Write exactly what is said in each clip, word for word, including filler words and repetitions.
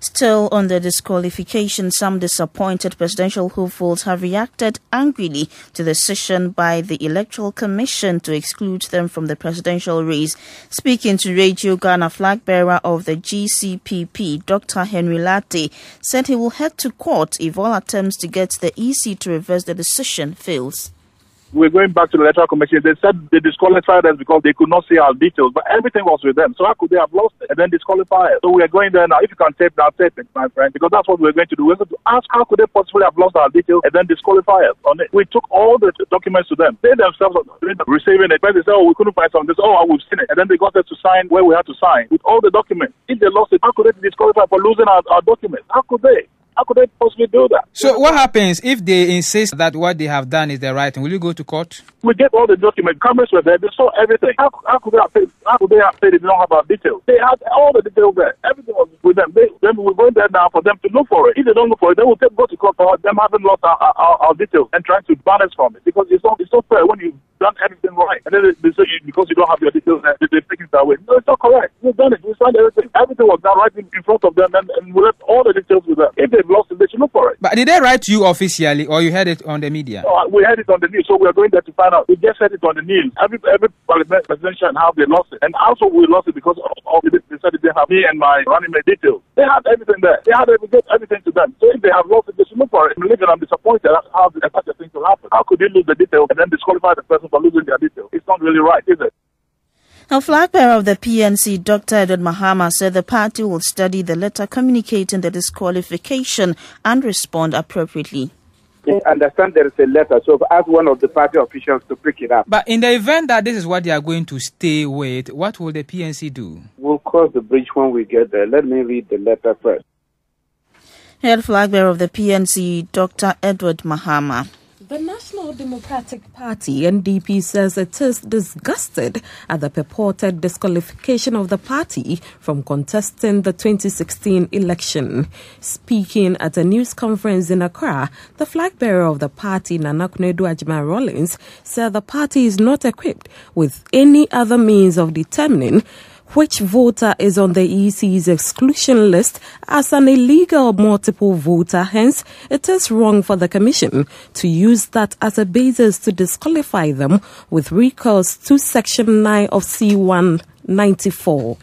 Still on the disqualification, some disappointed presidential hopefuls have reacted angrily to the decision by the Electoral Commission to exclude them from the presidential race. Speaking to Radio Ghana, flag bearer of the G C P P, Doctor Henry Latte, said he will head to court if all attempts to get the E C to reverse the decision fails. We're going back to the Electoral Commission. They said they disqualified us because they could not see our details, but everything was with them. So how could they have lost it and then disqualify us? So we are going there now. If you can tape that, tape it, my friend, because that's what we're going to do. We're going to ask how could they possibly have lost our details and then disqualify us on it. We took all the documents to them. They themselves are receiving it. When they say, oh, we couldn't find something, oh, we've seen it. And then they got us to sign where we had to sign with all the documents. If they lost it, how could they disqualify for losing our, our documents? How could they? How could they possibly do that? So what happens if they insist that what they have done is the right thing? Will you go to court? We get all the documents. Cameras were there. They saw everything. How, how could they have said, how could they have said they don't have our details? They had all the details there. Everything was with them. They, then we're going there now for them to look for it. If they don't look for it, they will take, go to court for them having lost our, our, our details and trying to ban us from it. Because it's not, it's not fair when you've done everything right. And then they, they say you, because you don't have your details, they, they're taking it away. No, it's not correct. We've done it. We signed everything. Everything was done right in, in front of them, and, and we left all the details with them. If they've lost it, they should look for it. But did they write to you officially, or you heard it on the media? No, we heard it on the news, so we are going there to find out. We just heard it on the news. Every every presidential and how they lost it, and also we lost it because of, of they decided they have me and my running mate details. They had everything there. They had everything, everything to them. So if they have lost it, they should look for it. I'm living, I'm disappointed. That's how such a thing to happen. How could they lose the details and then disqualify the person for losing their details? It's not really right, is it? Now, flag bearer of the P N C, Doctor Edward Mahama, said the party will study the letter communicating the disqualification and respond appropriately. I understand there is a letter, so I've asked one of the party officials to pick it up. But in the event that this is what they are going to stay with, what will the P N C do? We'll cross the bridge when we get there. Let me read the letter first. Head flag bearer of the P N C, Doctor Edward Mahama. The National Democratic Party, N D P, says it is disgusted at the purported disqualification of the party from contesting the twenty sixteen election. Speaking at a news conference in Accra, the flag bearer of the party, Nana Akufo-Addo Agyeman-Rawlings, said the party is not equipped with any other means of determining which voter is on the E C's exclusion list as an illegal multiple voter. Hence, it is wrong for the Commission to use that as a basis to disqualify them with recourse to Section nine of C one ninety-four.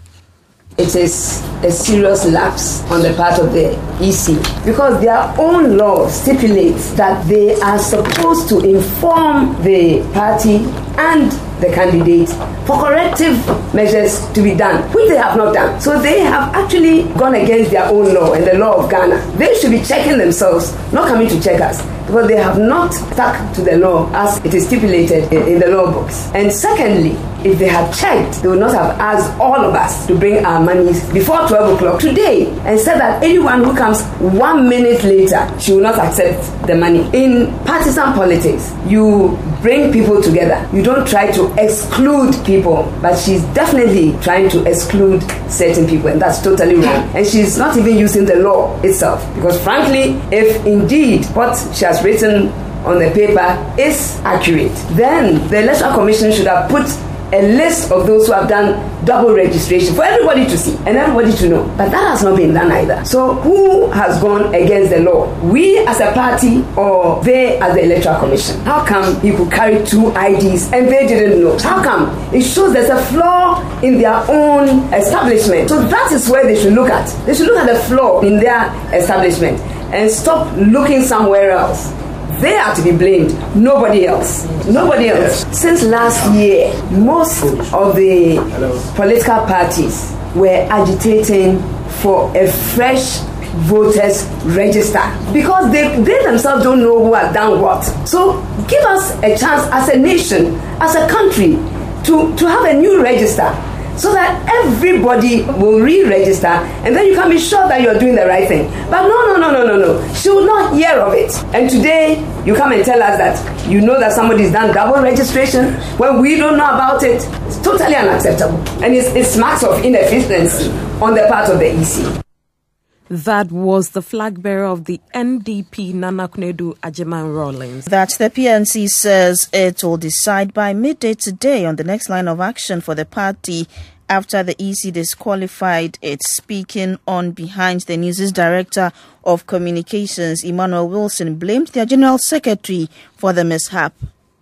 It is a serious lapse on the part of the E C because their own law stipulates that they are supposed to inform the party and the candidate for corrective measures to be done, which they have not done. So they have actually gone against their own law and the law of Ghana. They should be checking themselves, not coming to check us, because they have not stuck to the law as it is stipulated in, in the law books. And secondly, if they had checked, they would not have asked all of us to bring our monies before twelve o'clock today and said that anyone who comes one minute later, she will not accept the money. In partisan politics, you bring people together. You don't try to exclude people, but she's definitely trying to exclude certain people, and that's totally wrong. And she's not even using the law itself, because frankly, if indeed what she has written on the paper is accurate, then the Electoral Commission should have put a list of those who have done double registration for everybody to see and everybody to know. But that has not been done either. So who has gone against the law? We as a party or they as the Electoral Commission? How come you could carry two I Ds and they didn't know? How come? It shows there's a flaw in their own establishment. So that is where they should look at. They should look at the flaw in their establishment and stop looking somewhere else. They are to be blamed, nobody else. Nobody else. Since last year, most of the political parties were agitating for a fresh voters register because they, they themselves don't know who has done what. So give us a chance as a nation, as a country, to, to have a new register, so that everybody will re-register and then you can be sure that you're doing the right thing. But no, no, no, no, no, no. She will not hear of it. And today, you come and tell us that you know that somebody's done double registration when we don't know about it. It's totally unacceptable. And it's, it smacks of inefficiency on the part of the E C. That was the flag bearer of the N D P, Nana Akufo-Addo Agyeman-Rawlings. That the P N C says it will decide by midday today on the next line of action for the party after the E C disqualified it. Speaking on Behind the News' Director of Communications, Emmanuel Wilson, blamed their General Secretary for the mishap.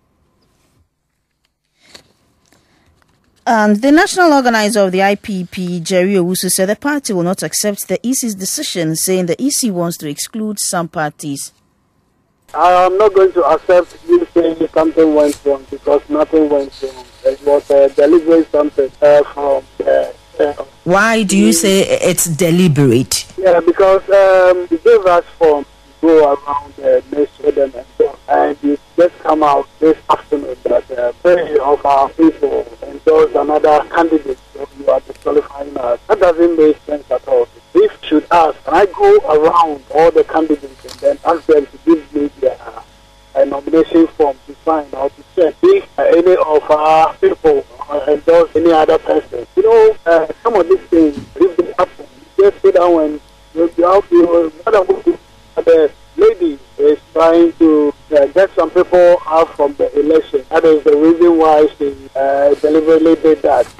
And the national organizer of the I P P, Jerry Owusu, said the party will not accept the E C's decision, saying the E C wants to exclude some parties. I am not going to accept you saying something went wrong, because nothing went wrong. It was uh, deliberate something uh, from uh, uh, Why do you say it's deliberate? Yeah, because um, they gave us form to go around uh, next with them and so, and it just come out this afternoon that uh, many of our people endorse another candidate, so you are disqualifying us. That doesn't make sense at all. If should ask, can I go around all the candidates and then ask them to give me their uh, nomination form to sign out to check if uh, any of our people uh, endorse any other person? You know, uh, some of these things, if they happen, you just sit down and you have to, the lady is trying to uh, get some people out from the election. That is the reason why she uh, deliberately did that.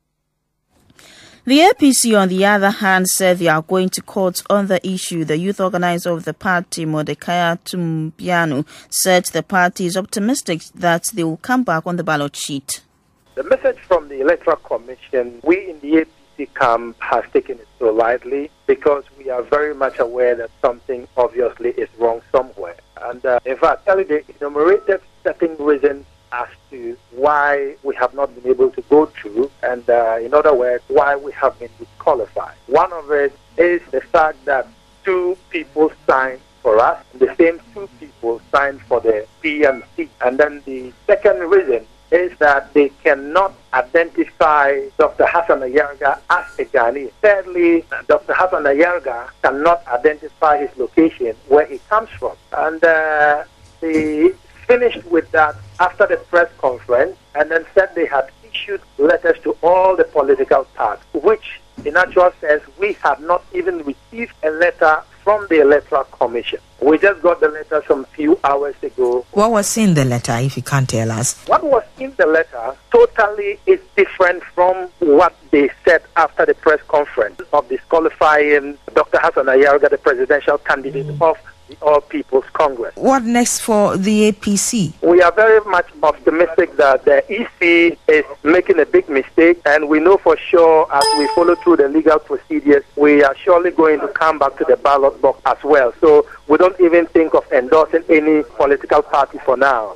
The A P C, on the other hand, said they are going to court on the issue. The youth organizer of the party, Mordecai Tumbiano, said the party is optimistic that they will come back on the ballot sheet. The message from the Electoral Commission, we in the A P C camp has taken it so lightly, because we are very much aware that something obviously is wrong somewhere. And uh, in fact, they enumerated certain reasons as to why we have not been able to go through, and uh, in other words, why we have been disqualified. One of it is the fact that two people signed for us, the same two people signed for the P M C. And then the second reason is that they cannot identify Doctor Hassan Ayarga as a Ghanaian. Thirdly, Doctor Hassan Ayarga cannot identify his location, where he comes from. And uh, they finished with that after the press conference, and then said they had issued letters to all the political parties, which in actual sense we have not even received a letter from the Electoral Commission. We just got the letter some few hours ago. What was in the letter, if you can't tell us? What was in the letter totally is different from what they said after the press conference of disqualifying Doctor Hassan Ayarga, the presidential candidate mm. of the All People's Congress. What next for the A P C? We are very much optimistic that the E C is making a big mistake, and we know for sure as we follow through the legal procedures, we are surely going to come back to the ballot box as well. So we don't even think of endorsing any political party for now.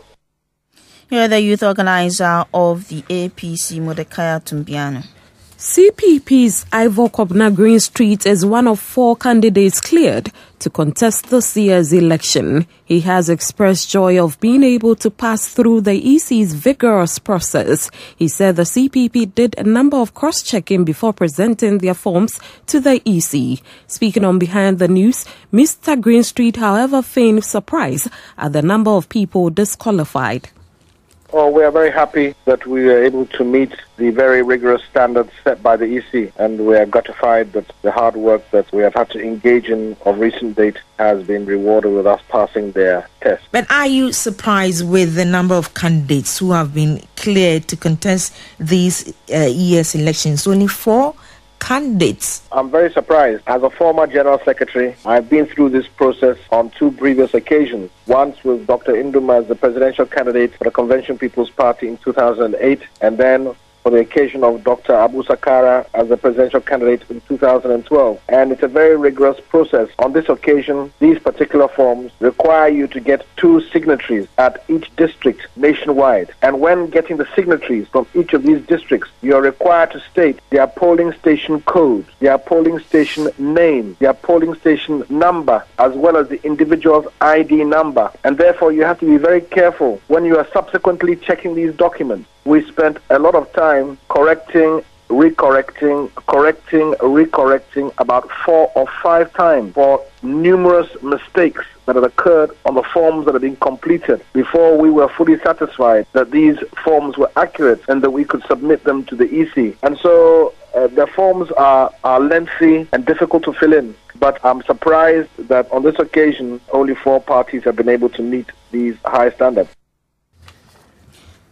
You're the youth organizer of the A P C, Mordecai Tumbiano. C P P's Ivor Kobna Green Street is one of four candidates cleared to contest this year's election. He has expressed joy of being able to pass through the E C's vigorous process. He said the C P P did a number of cross-checking before presenting their forms to the E C. Speaking on Behind the News, Mister Green Street, however, feigned surprise at the number of people disqualified. Well, we are very happy that we are able to meet the very rigorous standards set by the E C, and we are gratified that the hard work that we have had to engage in of recent date has been rewarded with us passing their test. But are you surprised with the number of candidates who have been cleared to contest these uh, year's elections? Only four candidates. I'm very surprised. As a former General Secretary, I've been through this process on two previous occasions. Once with Doctor Induma as the presidential candidate for the Convention People's Party in two thousand eight, and then for the occasion of Doctor Abu Sakara as the presidential candidate in two thousand twelve. And it's a very rigorous process. On this occasion, these particular forms require you to get two signatories at each district nationwide. And when getting the signatories from each of these districts, you are required to state their polling station code, their polling station name, their polling station number, as well as the individual's I D number. And therefore, you have to be very careful when you are subsequently checking these documents. We spent a lot of time correcting, recorrecting, correcting, recorrecting about four or five times for numerous mistakes that had occurred on the forms that had been completed before we were fully satisfied that these forms were accurate and that we could submit them to the E C. And so uh, the forms are, are lengthy and difficult to fill in. But I'm surprised that on this occasion, only four parties have been able to meet these high standards.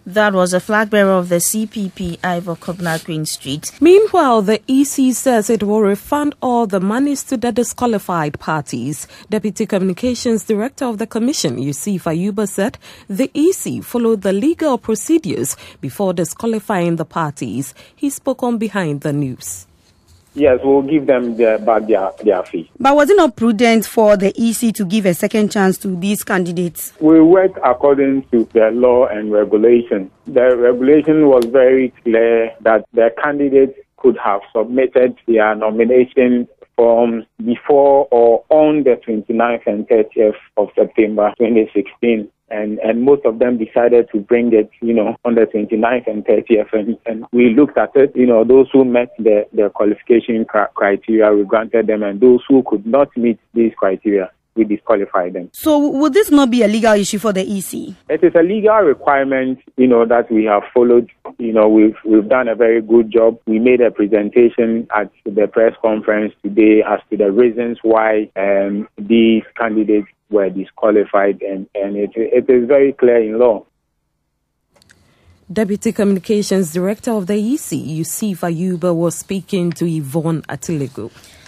That was a flag bearer of the C P P, Ivor Kobna Green Street. Meanwhile, the E C says it will refund all the monies to the disqualified parties. Deputy Communications Director of the Commission, Yusuf Ayuba, said the E C followed the legal procedures before disqualifying the parties. He spoke on Behind the News. Yes, we'll give them their, back their, their fee. But was it not prudent for the E C to give a second chance to these candidates? We work according to the law and regulation. The regulation was very clear that the candidates could have submitted their nomination forms before or on the twenty-ninth and thirtieth of September twenty sixteen. And, and most of them decided to bring it, you know, on the twenty-ninth and thirtieth. And, and we looked at it, you know, those who met the, the qualification cr- criteria, we granted them. And those who could not meet these criteria, we disqualified them. So would this not be a legal issue for the E C? It is a legal requirement, you know, that we have followed. You know, we've we've done a very good job. We made a presentation at the press conference today as to the reasons why um, these candidates were disqualified, and, and it, it is very clear in law. Deputy Communications Director of the E C, Yusuf Ayuba, was speaking to Yvonne Atilego.